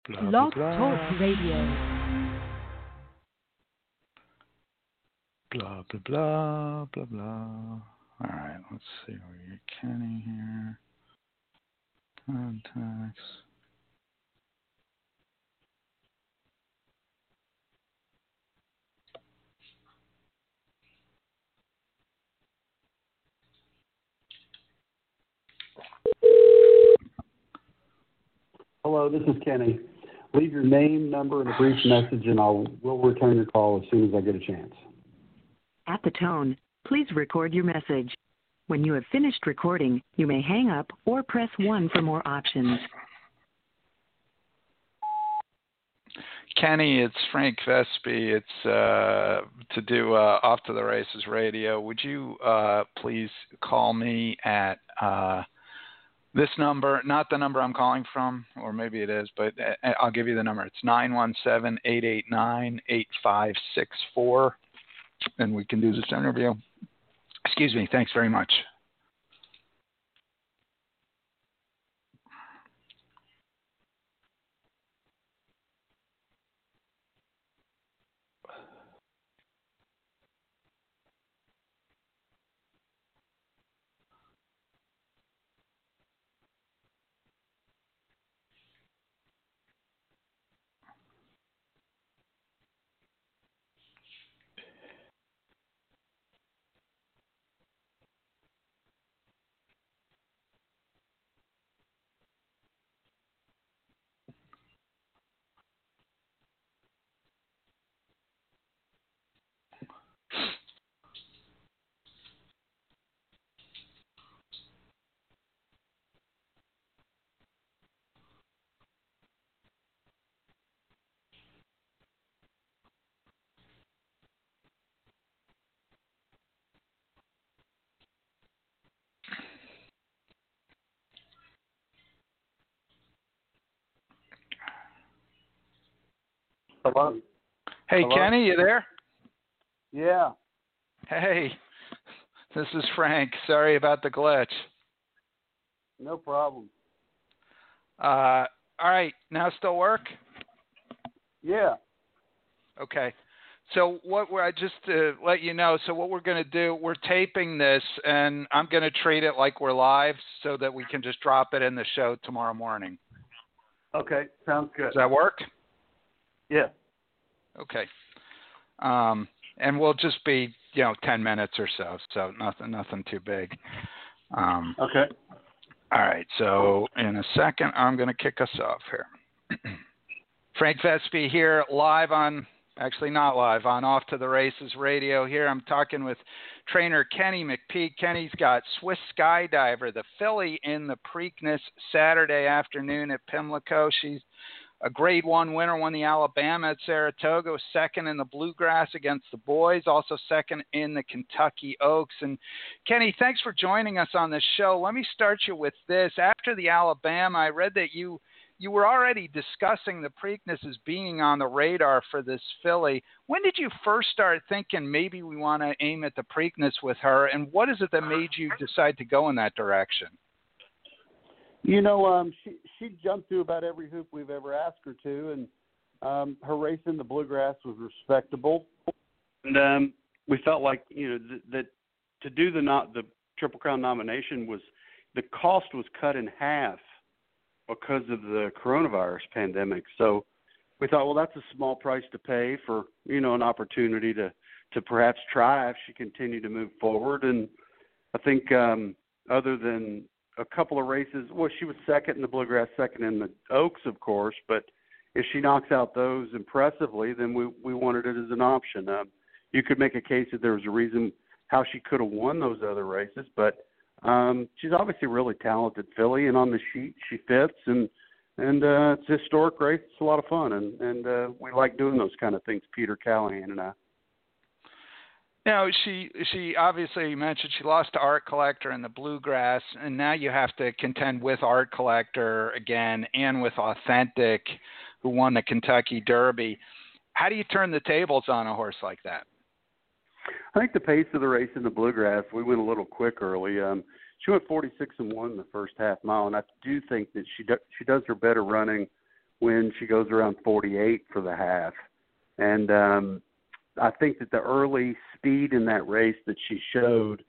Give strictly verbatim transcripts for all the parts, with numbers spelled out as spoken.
Blah, blah, Blog blah. Talk Radio. Blah, blah, blah, blah, blah. All right, let's see. We get Kenny here. Contacts. Hello, this is Kenny. Leave your name, number, and a brief message, and I will return your call as soon as I get a chance. At the tone, please record your message. When you have finished recording, you may hang up or press one for more options. Kenny, it's Frank Vespi. It's uh, to do uh, Off to the Races radio. Would you uh, please call me at uh, this number, not the number I'm calling from, or maybe it is, but I'll give you the number. It's nine one seven, eight eight nine, eight five six four, and we can do this interview. Excuse me. Thanks very much. Hello? Hey, Hello? Kenny, you there? Yeah. Hey, this is Frank. Sorry about the glitch. No problem. Uh, all right, now still work? Yeah. Okay. So what we're I just to let you know. So what we're going to do, we're taping this, and I'm going to treat it like we're live, so that we can just drop it in the show tomorrow morning. Okay, sounds good. Does that work? Yeah. Okay. Um, and we'll just be, you know, ten minutes or so. So nothing, nothing too big. Um, okay. All right. So in a second, I'm going to kick us off here. Frank Vespi here, live on. Actually, not live, on Off to the Races radio here. I'm talking with trainer Kenny McPeak. Kenny's got Swiss Skydiver, the filly in the Preakness Saturday afternoon at Pimlico. She's a grade one winner, won the Alabama at Saratoga, was second in the Bluegrass against the boys, also second in the Kentucky Oaks. And Kenny, thanks for joining us on this show. Let me start you with this. After the Alabama, I read that you You were already discussing the Preakness as being on the radar for this filly. When did you first start thinking maybe we want to aim at the Preakness with her, and what is it that made you decide to go in that direction? You know, um, she she jumped through about every hoop we've ever asked her to, and um, her race in the Bluegrass was respectable. And um, we felt like, you know, th- that to do the not the Triple Crown nomination was the cost was cut in half because of the coronavirus pandemic. So we thought, well, that's a small price to pay for, you know, an opportunity to, to perhaps try if she continued to move forward. And I think um, other than a couple of races, well, she was second in the Bluegrass, second in the Oaks, of course, but if she knocks out those impressively, then we, we wanted it as an option. Um, you could make a case that there was a reason how she could have won those other races, but Um, she's obviously a really talented filly, and on the sheet she fits, and and uh, it's a historic race. It's a lot of fun, and and uh, we like doing those kind of things. Peter Callahan and I. Now, she she obviously, you mentioned she lost to Art Collector in the Bluegrass, and now you have to contend with Art Collector again and with Authentic, who won the Kentucky Derby. How do you turn the tables on a horse like that? I think the pace of the race in the Bluegrass, we went a little quick early. Um, she went forty-six and one in the first half mile, and I do think that she do, she does her better running when she goes around forty-eight for the half. And um, I think that the early speed in that race that she showed,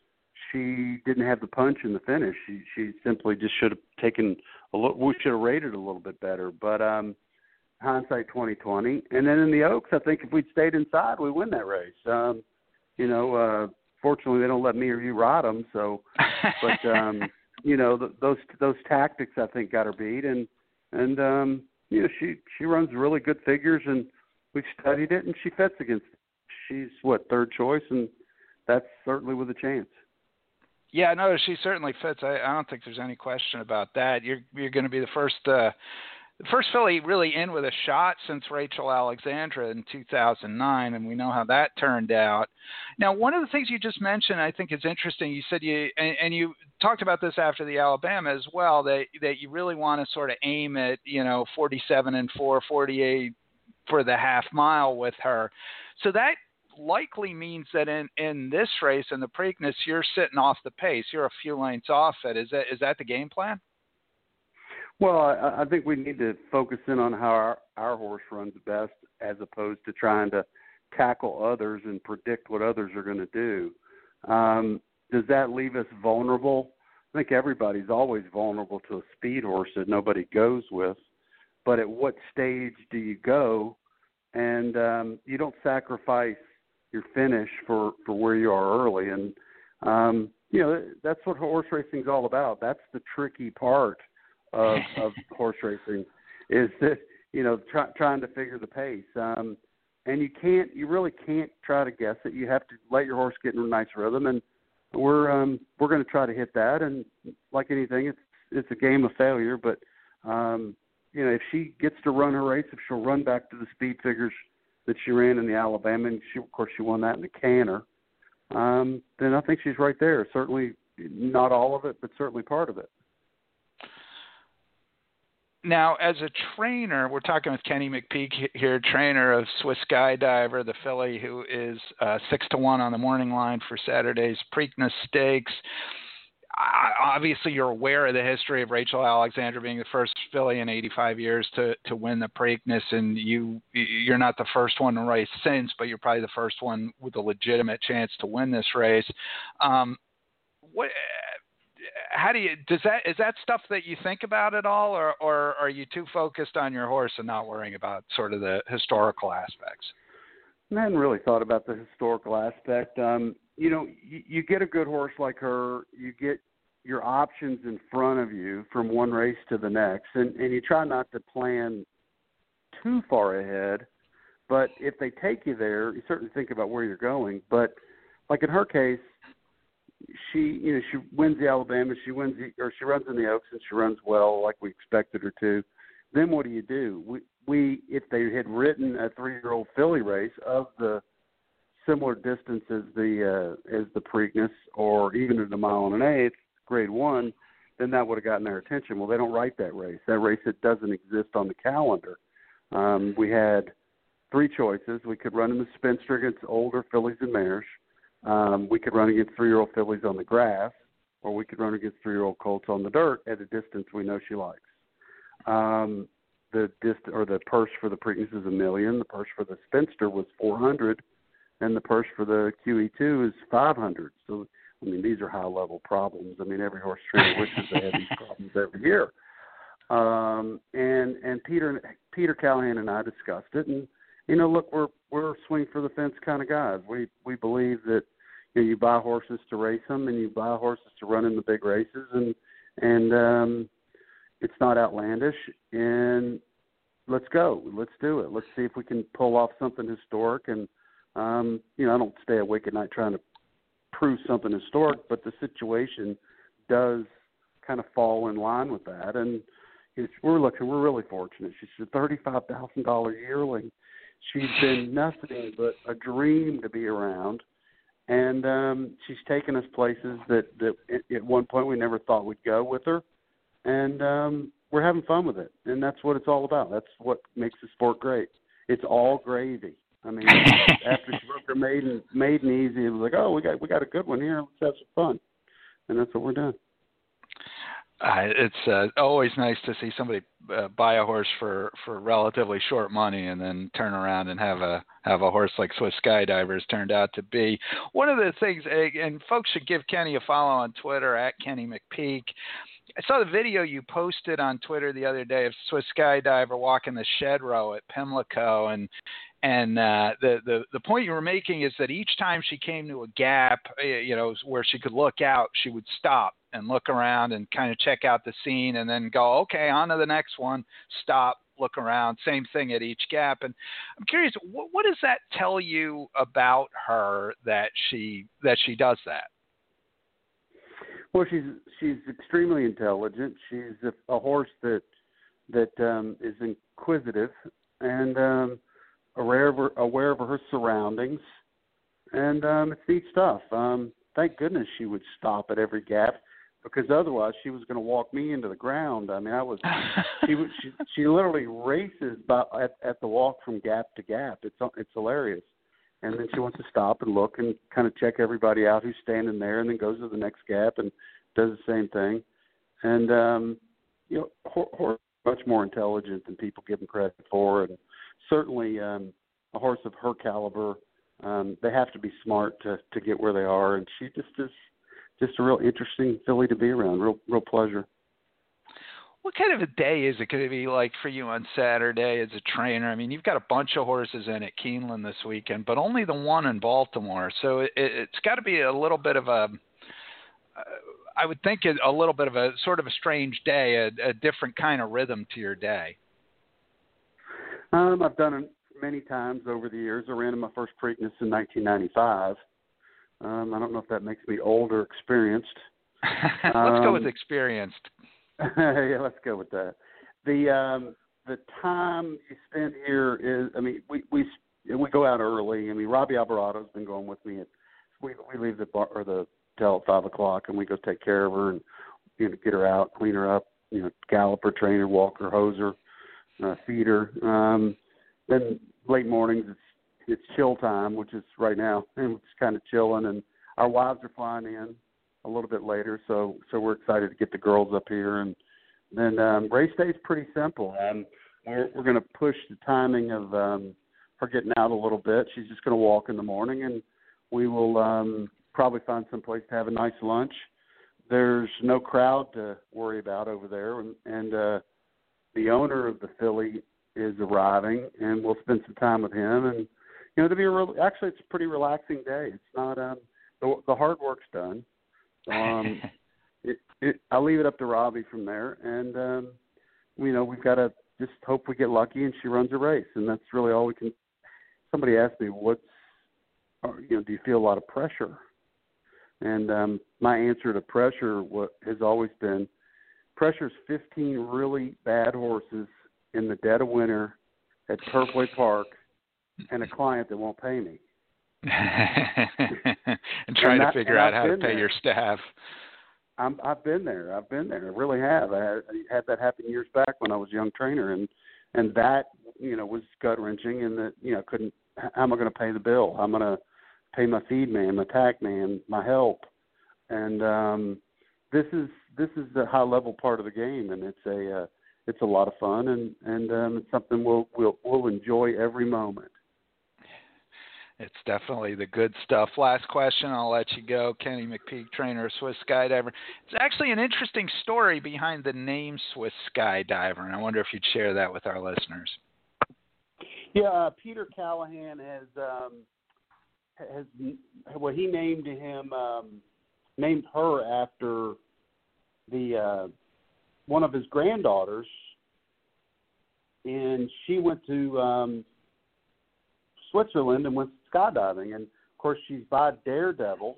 she didn't have the punch in the finish. She, she simply just should have taken a little, we should have rated a little bit better. But um, hindsight twenty twenty. And then in the Oaks, I think if we'd stayed inside, we win that race. Um, you know, uh, fortunately, they don't let me or you ride them. So, but um, you know, th- those those tactics I think got her beat, and and um, you know, she she runs really good figures, and we've studied it, and she fits against. She's what, third choice, and that's certainly with a chance. Yeah, no, she certainly fits. I, I don't think there's any question about that. You're you're going to be the first uh, the first filly really in with a shot since Rachel Alexandra in two thousand nine, and we know how that turned out. Now, one of the things you just mentioned, I think is interesting. You said you and, and you talked about this after the Alabama as well, that that you really want to sort of aim at, you know, forty-seven and four, forty-eight for the half mile with her. So that likely means that in, in this race, in the Preakness, you're sitting off the pace. You're a few lengths off it. Is that is that the game plan? Well, I, I think we need to focus in on how our, our horse runs best, as opposed to trying to tackle others and predict what others are going to do. Um, does that leave us vulnerable? I think everybody's always vulnerable to a speed horse that nobody goes with. But at what stage do you go? And um, you don't sacrifice your finish for, for where you are early. And, um, you know, that's what horse racing is all about. That's the tricky part of, of horse racing, is that, you know, try, trying to figure the pace. Um, and you can't, you really can't try to guess it. You have to let your horse get in a nice rhythm. And we're, um, we're going to try to hit that. And like anything, it's, it's a game of failure. But, um, you know, if she gets to run her race, if she'll run back to the speed figures that she ran in the Alabama, and she, of course, she won that in the Canner, um, then I think she's right there. Certainly not all of it, but certainly part of it. Now, as a trainer, we're talking with Kenny McPeak here, trainer of Swiss Skydiver, the filly who is uh, six to one on the morning line for Saturday's Preakness Stakes. Obviously, you're aware of the history of Rachel Alexandra being the first filly in eighty-five years to, to win the Preakness, and you, you're not the first one to race since, but you're probably the first one with a legitimate chance to win this race. Um, what, how do you, does that, is that stuff that you think about at all, or, or are you too focused on your horse and not worrying about sort of the historical aspects? I hadn't really thought about the historical aspect. Um, you know, you, you get a good horse like her, you get your options in front of you from one race to the next, and, and you try not to plan too far ahead. But if they take you there, you certainly think about where you're going. But like in her case, she, you know, she wins the Alabama, she wins the, or she runs in the Oaks, and she runs well like we expected her to. Then what do you do? We, we if they had written a three-year-old filly race of the similar distance as the uh, as the Preakness, or even at a mile and an eighth, grade one, then that would have gotten their attention. Well, they don't write that race. That race, it doesn't exist on the calendar. Um, we had three choices. We could run in the Spinster against older fillies and mares. Um, we could run against three-year-old fillies on the grass, or we could run against three-year-old colts on the dirt at a distance we know she likes. Um, the dist- or the purse for the Preakness is a million. The purse for the Spinster was four hundred, and the purse for the Q E two is five hundred. So, I mean, these are high-level problems. I mean, every horse trainer wishes they had these problems every year. Um, and and Peter Peter Callahan and I discussed it, and you know, look, we're we're swing for the fence kind of guys. We we believe that, you know, you buy horses to race them, and you buy horses to run in the big races, and and um, it's not outlandish. And let's go, let's do it. Let's see if we can pull off something historic. And um, you know, I don't stay awake at night trying to prove something historic, but the situation does kind of fall in line with that. And it's, we're looking, we're really fortunate. She's a thirty-five thousand dollars yearling. She's been nothing but a dream to be around. And um, she's taken us places that, that at one point we never thought we'd go with her. And um, we're having fun with it. And that's what it's all about. That's what makes the sport great. It's all gravy. I mean, after she broke her maiden, maiden easy, it was like, oh, we got we got a good one here. Let's have some fun. And that's what we're doing. Uh, it's uh, always nice to see somebody uh, buy a horse for, for relatively short money and then turn around and have a have a horse like Swiss Skydivers turned out to be. One of the things, and folks should give Kenny a follow on Twitter at Kenny McPeak. I saw the video you posted on Twitter the other day of Swiss Skydiver walking the shed row at Pimlico, and and uh, the, the the point you were making is that each time she came to a gap, you know, where she could look out, she would stop and look around and kind of check out the scene, and then go, okay, on to the next one. Stop, look around, same thing at each gap. And I'm curious, what, what does that tell you about her that she that she does that? Well, she's she's extremely intelligent. She's a, a horse that that um, is inquisitive and um, aware of her, aware of her surroundings, and um, it's neat stuff. Um, thank goodness she would stop at every gap, because otherwise she was going to walk me into the ground. I mean, I was she was she, she literally races by, at at the walk from gap to gap. It's it's hilarious. And then she wants to stop and look and kind of check everybody out who's standing there, and then goes to the next gap and does the same thing. And, um, you know, horse is much more intelligent than people give them credit for. And certainly um, a horse of her caliber, um, they have to be smart to, to get where they are. And she just is just a real interesting filly to be around, real real pleasure. What kind of a day is it going to be like for you on Saturday as a trainer? I mean, you've got a bunch of horses in at Keeneland this weekend, but only the one in Baltimore. So it, it's got to be a little bit of a, uh, I would think a little bit of a sort of a strange day, a, a different kind of rhythm to your day. Um, I've done it many times over the years. I ran in my first Preakness in nineteen ninety-five. Um, I don't know if that makes me old or experienced. Let's um, go with experienced. Yeah, let's go with that. The um, the time you spend here is, I mean, we we we go out early. I mean, Robbie Alvarado's been going with me. At, we we leave the bar or the hotel at five o'clock, and we go take care of her and, you know, get her out, clean her up, you know, gallop her, train her, walk her, hose her, uh, feed her. Um, then late mornings, it's it's chill time, which is right now, and it's kind of chilling. And our wives are flying in a little bit later, so so we're excited to get the girls up here. And then um, race day is pretty simple. Um, we're we're going to push the timing of um, her getting out a little bit. She's just going to walk in the morning, and we will um, probably find some place to have a nice lunch. There's no crowd to worry about over there, and, and uh, the owner of the filly is arriving, and we'll spend some time with him. And you know, to be a real, actually, it's a pretty relaxing day. It's not um, the, the hard work's done. Um, it, it, I'll leave it up to Robbie from there, and um, you know, we've got to just hope we get lucky and she runs a race, and that's really all we can. Somebody asked me, "What's, you know, do you feel a lot of pressure?" And um, my answer to pressure what has always been, pressure's fifteen really bad horses in the dead of winter at Turfway Park, and a client that won't pay me. and trying and to figure out how to pay there. your staff. I'm, I've been there. I've been there. I really have. I had, I had that happen years back when I was a young trainer, and and that, you know, was gut wrenching. And that, you know, couldn't. How am I going to pay the bill? I'm going to pay my feed man, my tack man, my help, and um, this is this is the high level part of the game, and it's a uh, it's a lot of fun, and and um, it's something we'll we'll we'll enjoy every moment. It's definitely the good stuff. Last question, I'll let you go. Kenny McPeak, trainer of Swiss Skydiver. It's actually an interesting story behind the name Swiss Skydiver, and I wonder if you'd share that with our listeners. Yeah, uh, Peter Callahan has um, has well, he named him um, named her after the uh, one of his granddaughters, and she went to um, Switzerland and went skydiving, and of course she's by Daredevil,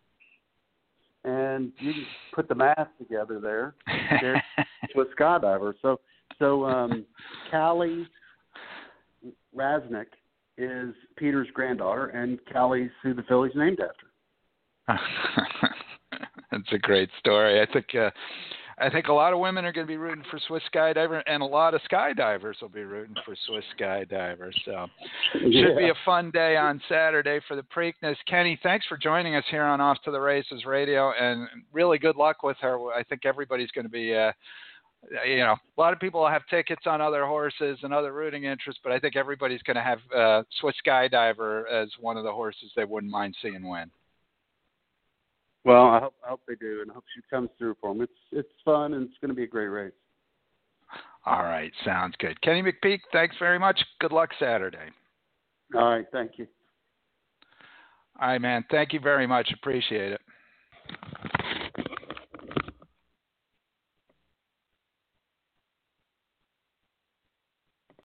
and you can put the math together there. Swiss Skydiver. So, so um, Callie Rasnick is Peter's granddaughter, and Callie's who the filly's named after. That's a great story. I think uh, I think a lot of women are going to be rooting for Swiss Skydiver, and a lot of skydivers will be rooting for Swiss Skydiver. So Yeah. should be a fun day on Saturday for the Preakness. Kenny, thanks for joining us here on Off to the Races Radio, and really good luck with her. I think everybody's going to be, uh, you know, a lot of people have tickets on other horses and other rooting interests, but I think everybody's going to have uh, Swiss Skydiver as one of the horses they wouldn't mind seeing win. Well, I hope I hope they do, and I hope she comes through for them. It's it's fun, and it's going to be a great race. All right, sounds good. Kenny McPeak, thanks very much. Good luck Saturday. All right, thank you. All right, man. Thank you very much. Appreciate it.